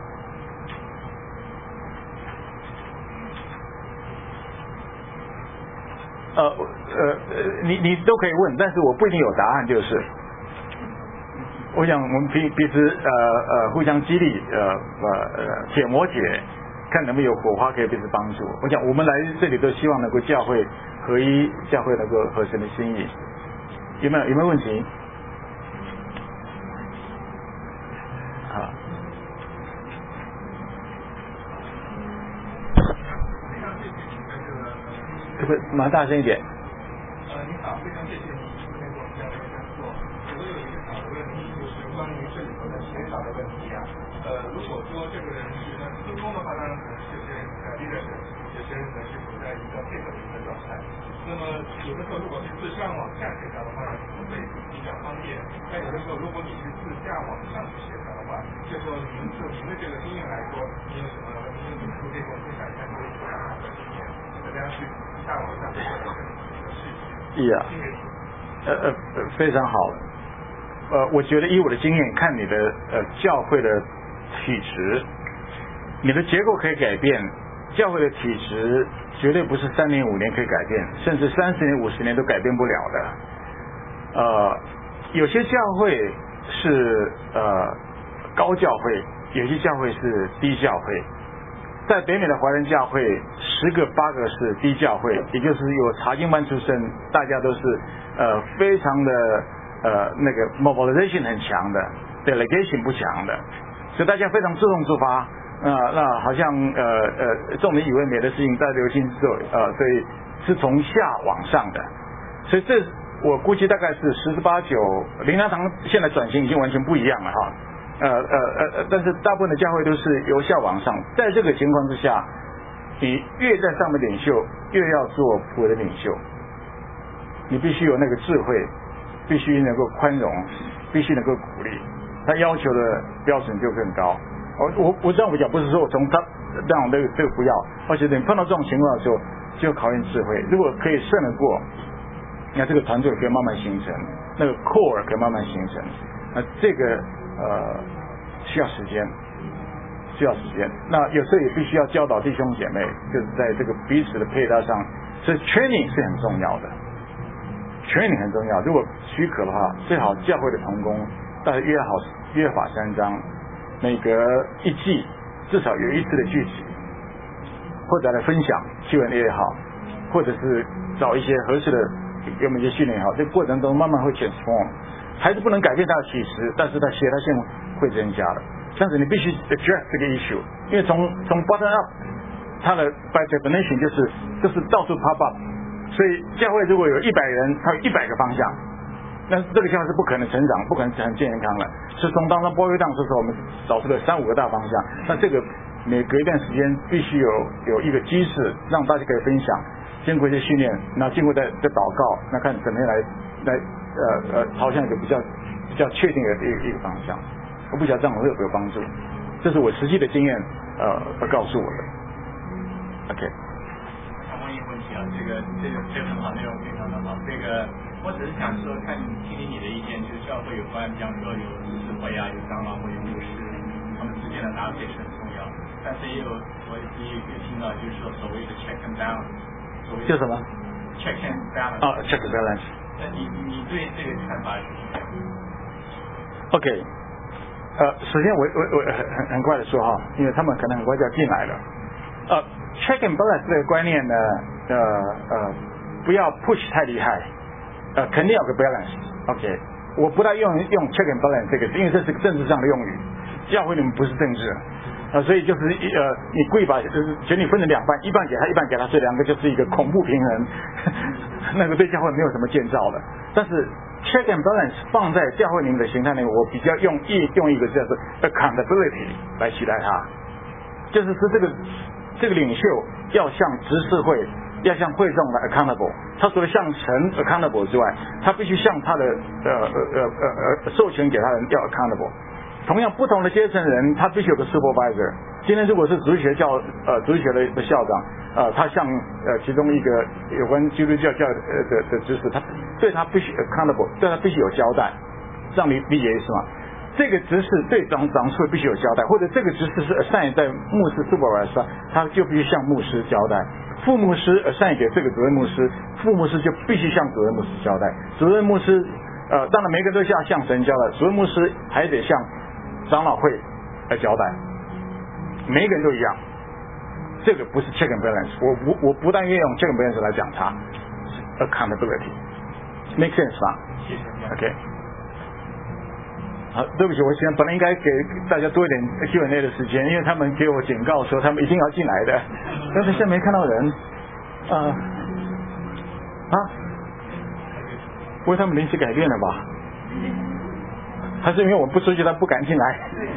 呃呃你你都可以问，但是我不一定有答案，就是。我想我们彼彼此呃呃互相激励，呃呃解摩解，看能不能有火花可以彼此帮助。我想我们来这里都希望能够教会合一，教会能够合神的心意。有没有有没有问题？好。可不可以蛮大声一点？ 呃，你好，非常谢谢你今天给我们这样的一个讲座。我有一个小的问题，就是关于这里头的协调的问题啊。呃，如果说这个人是那分工的话，当然可能是有些人在 leadership， 有些人可能是处在一个配合的一个状态。那么有的时候如果是自上往下协调的话，会比较方便。但有的时候如果你是自下往上去协调的话，就说您就您的这个经验来说，您有什么您有什么可以跟我分享一下您的一个好的经验，怎么样去下往上协调的事情？ 呀，呃呃非常好。呃，我觉得以我的经验看，你的呃教会的体制，你的结构可以改变，教会的体制绝对不是三年五年可以改变，甚至三十年五十年都改变不了的。呃，有些教会是呃高教会，有些教会是低教会。在北美的华人教会，十个八个是低教会，也就是有查经班出身，大家都是呃非常的呃那个 mobilization 很强的 ，delegation 不强的，所以大家非常自动自发，呃那好像呃呃众人以为美的事情在流行之后，呃所以是从下往上的，所以这我估计大概是十之八九，灵粮堂现在转型已经完全不一样了哈。呃呃呃，但是大部分的教会都是由下往上，在这个情况之下，你越在上面领袖，越要做仆人领袖。你必须有那个智慧，必须能够宽容，必须能够鼓励。他要求的标准就更高。我我我这样讲不是说我从他让这个这个不要，而且你碰到这种情况的时候，就考验智慧。如果可以胜得过，那这个团队可以慢慢形成，那个 core 可以慢慢形成。那这个。呃，需要时间，需要时间。那有时候也必须要教导弟兄姐妹，就是在这个彼此的配搭上，所以 training 是很重要的 ，training 很重要。如果许可的话，最好教会的同工，大家约好约法三章，每隔一季至少有一次的聚集，或者来分享 Q and A 也好，或者是找一些合适的给我们一些训练也好，这个过程中慢慢会 transform。还是不能改变它的体质，但是它协调性会增加的。但是你必须 address 这个 issue， 因为从从 bottom up， 它的 by definition 就是就是到处 pop up， 所以教会如果有一百人，它有一百个方向，那这个教会是不可能成长，不可能很健康了。是从当中 boil down 的时候，我们找出了三五个大方向。那这个每隔一段时间必须有有一个机制，让大家可以分享，经过一些训练，然后经过再再祷告，那看怎么样来来。呃呃，朝向一个比较比较确定的一个一个方向，我不晓得这样会有没有帮助，这是我实际的经验呃告诉我的。OK。 想问一个问题啊，这个这个这个很好，内容非常的好。这个我只是想说，看听听你的意见，就是教会有关，比方说有智慧啊， 有长老或有牧师，他们之间的搭配是很重要。但是也有我也也听到就是说所谓的 check and balance， 所谓叫什么 check and balance？ 啊 ，check and balance。 那你你对这个看法是什么 ？OK， 呃，首先我我我很很很快的说哈，因为他们可能很快就要进来了。呃 ，check and balance 这个观念呢，呃呃，不要 push 太厉害，呃，肯定有个 balance。OK， 我不太用用 check and balance 这个，因为这是个政治上的用语，教会里面不是政治。呃，所以就是呃，你故意把就是权力分成两半，一半给他，一半给他，这两个就是一个恐怖平衡，那个对教会没有什么建造的。但是 check and balance 放在教会里面的形态内，我比较用一用一个叫做 accountability 来取代它，就是说这个这个领袖要向执事会，要向会众来 accountable， 他除了向神 accountable 之外，他必须向他的呃呃呃呃授权给他人要 accountable。同样，不同的阶层人，他必须有个 supervisor。今天如果是主日学教呃主日学的的校长，呃，他向呃其中一个有关基督教教呃的的知识，他对他必须 accountable， 对他必须有交代，这样你理解意思吗？这个执事对长长会必须有交代，或者这个执事是 assign 在牧师 supervisor， 他就必须向牧师交代。副牧师 assign 给这个主任牧师，副牧师就必须向主任牧师交代。主任牧师呃，当然每个人都要向神交代，主任牧师还得向长老会来交代，每一个人都一样。这个不是 check and balance， 我不我不但愿意用 check and balance 来讲它，是 accountability，make sense 吧？ 谢谢。 OK。好，对不起，我现在本来应该给大家多一点 Q and A 的时间，因为他们给我警告说他们一定要进来的，但是现在没看到人，啊、呃、啊，不会他们临时改变了吧？还是因为我不出去，他不敢进来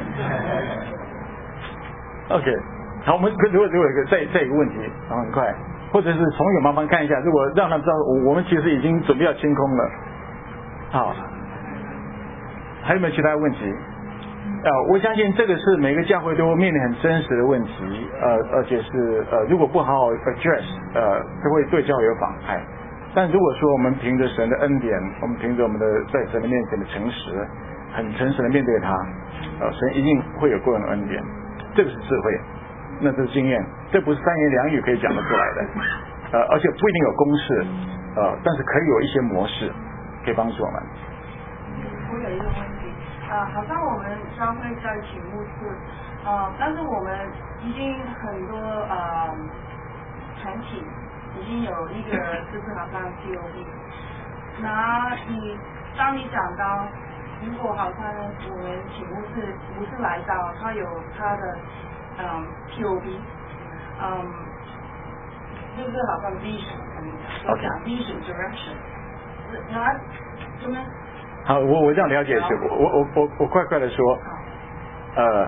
？OK， 好，我们如果如果有一个再再一个问题，然后很快，或者是从远麻烦看一下，如果让他知道我我们其实已经准备要清空了，好。还有没有其他问题？呃，我相信这个是每个教会都面临很真实的问题，呃，而且是呃，如果不好好 address， 呃，就会对教会有妨害。但如果说我们凭着神的恩典，我们凭着我们的在神的面前的诚实，很诚实的面对他，呃，神一定会有过人的恩典。这个是智慧，那这是经验，这不是三言两语可以讲得出来的，呃，而且不一定有公式，呃，但是可以有一些模式可以帮助我们。 我有一个问题，呃，好像我们教会在请牧师，呃，但是我们已经很多呃团体已经有一个就是好像 P O B， 那你当你讲到，如果好像我们请牧师不是来到，他有他的嗯 P O B， 嗯，就是好像 vision， 我讲 vision direction， 那怎么？ 好，我我这样了解是，我我我我快快的说，呃，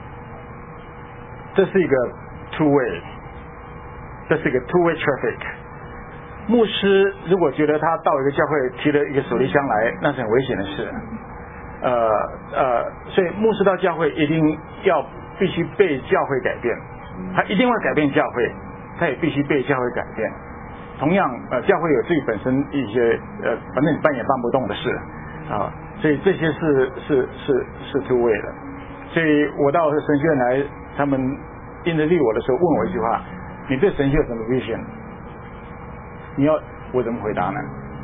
这是一个 two way， 这是一个 two way traffic。牧师如果觉得他到一个教会提了一个手提箱来，那是很危险的事。呃呃，所以牧师到教会一定要必须被教会改变，他一定会改变教会，他也必须被教会改变。同样，呃，教会有自己本身一些呃，反正你办也办不动的事。啊，所以这些是是是是 two way 的，所以我到神学院来，他们应着立我的时候问我一句话：你对神学有什么 vision？ 你要我怎么回答呢？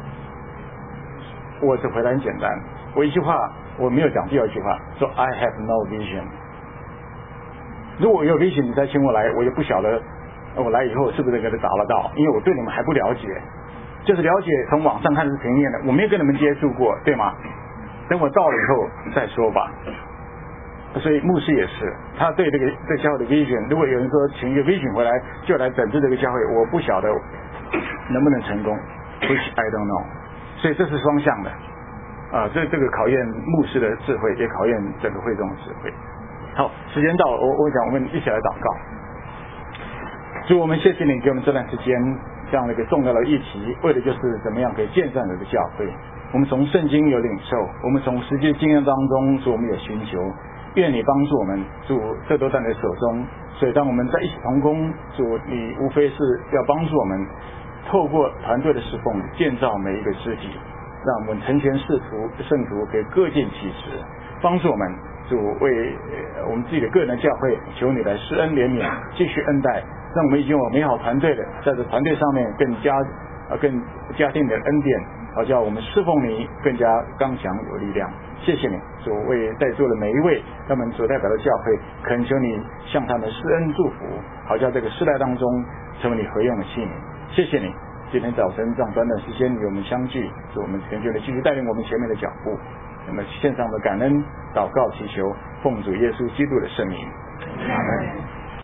我的回答很简单，我一句话我没有讲第二句话，说 I have no vision。如果我有 vision， 你再请我来，我也不晓得我来以后是不是给他达得到，因为我对你们还不了解。就是了解从网上看是平面的，我没有跟你们接触过，对吗？等我到了以后再说吧。所以牧师也是，他对这个对教会的 vision， 如果有人说请一个 vision 回来就来整治这个教会，我不晓得能不能成功 ，which I don't know。所以这是双向的，啊，这这个考验牧师的智慧，也考验整个会众的智慧。好，时间到了，我我想我们一起来祷告。主，我们谢谢你给我们这段时间。这样的一个重要的议题，为的就是怎么样可以建设这个教会。我们从圣经有领受，我们从实际经验当中，主我们有寻求，愿你帮助我们，主这都在你的手中。所以当我们在一起同工，主你无非是要帮助我们，透过团队的侍奉，建造每一个肢体，让我们成全使徒圣徒可以各尽其职， 帮助我们，主为我们自己的个人教会，求你来施恩怜悯，继续恩待，让我们已经有美好团队的，在这团队上面更加呃更加定的恩典，好叫我们侍奉你更加刚强有力量。谢谢你，主为在座的每一位他们所代表的教会，恳求你向他们施恩祝福，好叫这个世代当中成为你合用的器皿。谢谢你，今天早晨这样短短时间与我们相聚，主我们恳求你继续带领我们前面的脚步。那么献上的感恩祷告祈求，奉主耶稣基督的圣名，阿门。